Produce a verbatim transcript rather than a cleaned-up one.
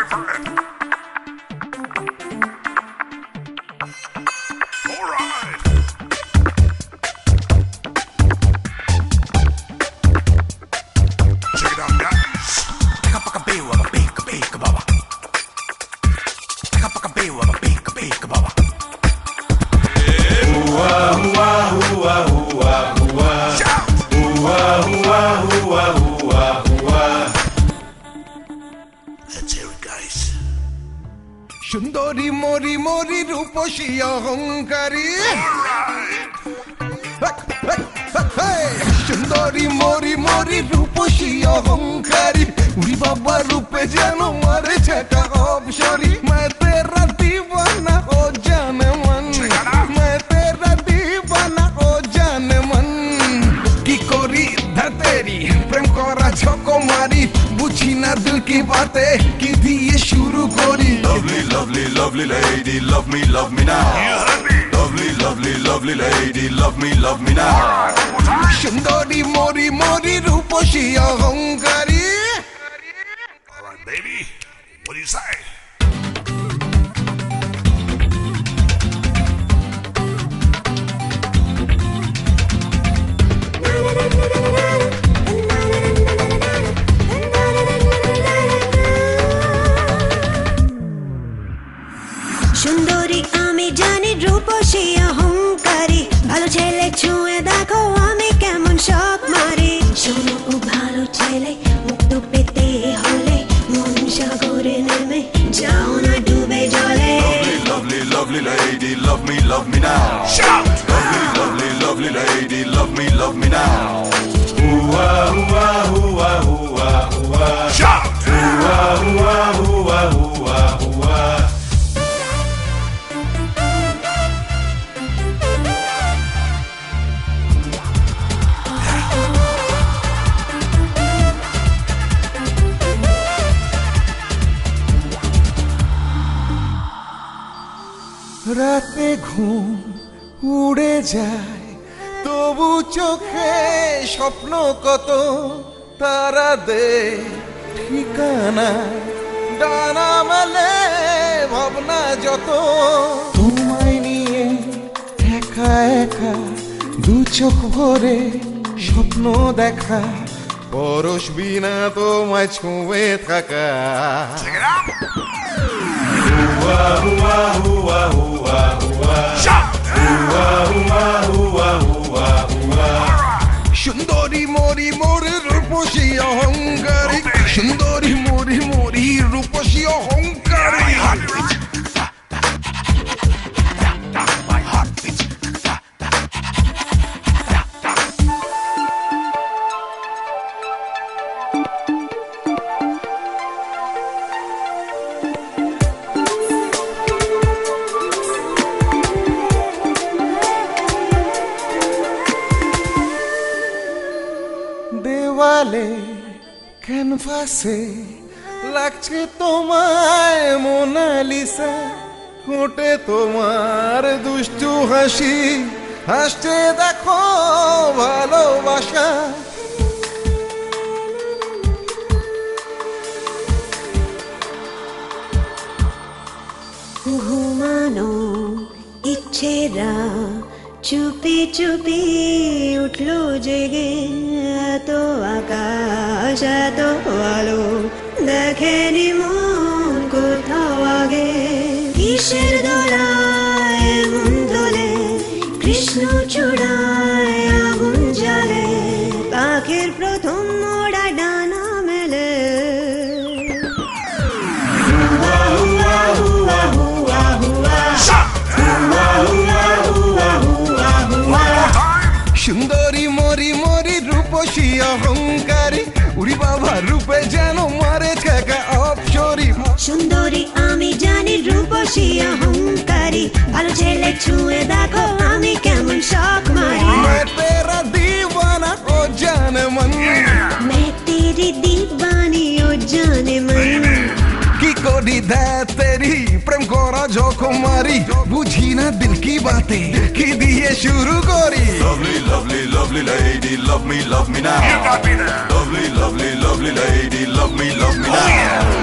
সুন্দরী মরি মরি রূপসী অহংকারী সুন্দরী মরি মরি রূপসী অহংকারী উড়ি বাবা রূপে যেন মারে ছেটা অবসরী मैं तेरा दीवाना ओ जाने मन मैं तेरा दीवाना ओ जाने मन की करी धतेरी प्रेम करा झोंको मारी बुझी ना दिल की बातें की दिए शुरू करी Lovely, lovely, lovely lady, love me, love me now. Lovely, lovely, lovely lady, love me, love me now. সুন্দরী মরি মরি রূপসী অহংকারী. All right, baby, what do you say? সুন্দরী আমি জানি রূপসী অহংকারী ভালো ছেলে ছুঁয়ে দেখো আমি কেমন সব মারি শোনো ও ভালো ছেলে মুক্ত পেতে হলে মন সাগরে নেমে যাও না ডুবে জলে Lovely, lovely, lovely lady, love me, love me now. Shout! Lovely, lovely, lovely lady, love me, love me now. Ooh ah, ooh ah, ooh ah, ooh ah, ooh ah. Shout! Ooh ah, ooh ah, ooh ah, ooh ah, ooh ah. রাতে ঘুম উড়ে যায় তবু চোখে স্বপ্ন কত তারা দে ঠিকানা ডানা মেলে ভাবনা যত তোমায় নিয়ে একা একা দু চোখ ভরে স্বপ্ন দেখা পরশ বিনা তোমায় ছুঁয়ে থাকা সুন্দরী মরি মরি রূপসী অহংকারী সুন্দরী মরি মরি রূপসী অহংকারী দেওয়ালে ক্যানভাসে লাগছে তোমায় মোনালিসা ঠোঁটে তোমার দুষ্টু হাসি হাসছে দেখো ভালোবাসা ঘুমানো ইচ্ছেরা চুপি চুপি উঠলো জেগে এত আকাশ এত আলো দেখেনি মন কোথাও আগে কিসের দোলায় মন দোলে কৃষ্ণ চূড়ায় আগুন জ্বলে পাখির প্রথম মোড়া ডানা মেলে সুন্দরী মরি মরি রূপসী অহংকারী উড়ি বাবা রূপে যেন মারে ঠেকা অপসরী সুন্দরী আমি জানি রূপসী অহংকারী ভালো ছেলে ছুঁয়ে দেখো আমি কেমন শখ মারি मैं तेरा दीवाना ओ जाने मन मैं तेरी दीवानी ओ जाने मन की कोडी दे तेरी प्रेम करा झोंको मारी बुझी ना दिल की बातें की दिए शुरू करी Lovely, lovely, lovely lady, love me, love me now. Lovely, lovely, lovely lady, love me, love me now.